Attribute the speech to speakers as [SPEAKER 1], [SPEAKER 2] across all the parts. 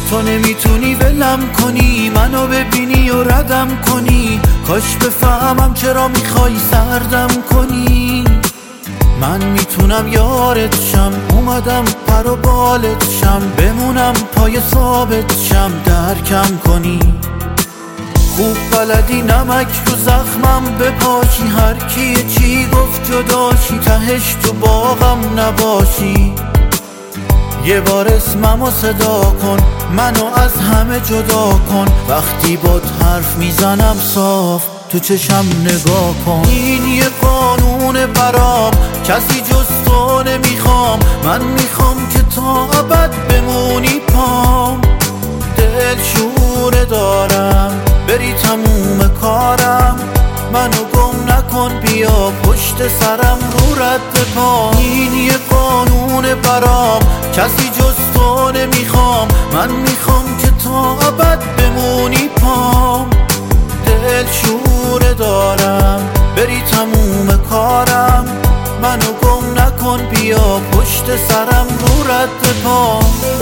[SPEAKER 1] تو نمیتونی ولم کنی، منو ببینی و ردم کنی. کاش بفهمم چرا میخوای سردم کنی. من میتونم یارت شم، اومدم پر و بالت شم، بمونم پای ثابت شم، درکم کنی. خوب بلدی نمک رو زخمم بپاشی، هر کی چی گفت جداشی، تهش تو باغم نباشی. یه بار اسممو صدا کن، منو از همه جدا کن. وقتی بات حرف میزنم صاف تو چشم نگاه کن. این یه قانون برام، کسی جز تو نمیخوام. من میخوام که تا ابد بمونی پام. دل شوره دارم بری تموم کارم، منو گم نکن بیا پشت سرم رو رد پام. این یه قانون برام، کسی جز تو نمیخوام. من میخوام که تا ابد بمونی پام. دل شوره دارم بری تموم کارم، منو گم نکن بیا پشت سرم رو رد پام.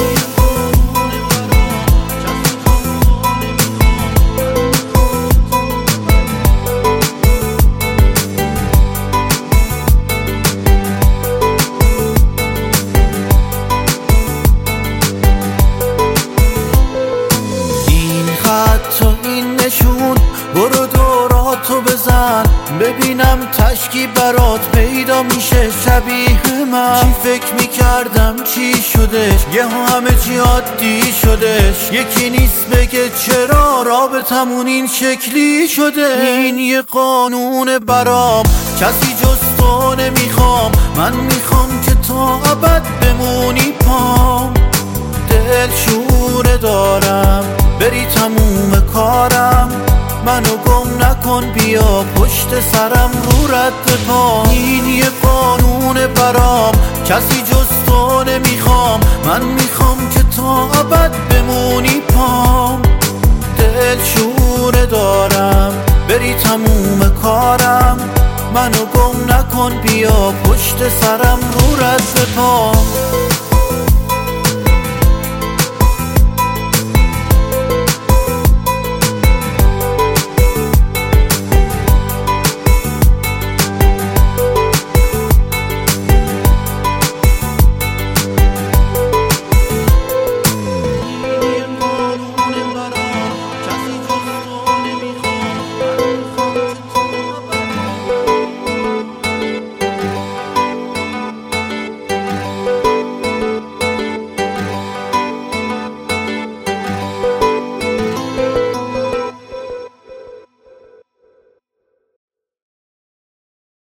[SPEAKER 1] تو این نشون برو دوراتو بزن، ببینم تشکی برات پیدا میشه شبیه من. چی فکر میکردم چی شدش، یهو همه چی عادی شدش. یکی نیست بگه چرا رابطمون این شکلی شده. این یه قانون برام، کسی جز تو نمیخوام. من میخوام که تا ابد بمونی پام. دل شوره دارم بری تموم کارم، منو گم نکن بیا پشت سرم رو رد پام. این یه قانون برام، کسی جز تو نمیخوام. من میخوام که تا ابد بمونی پام. دل شوره دارم بری تموم کارم، منو گم نکن بیا پشت سرم رو رد پام.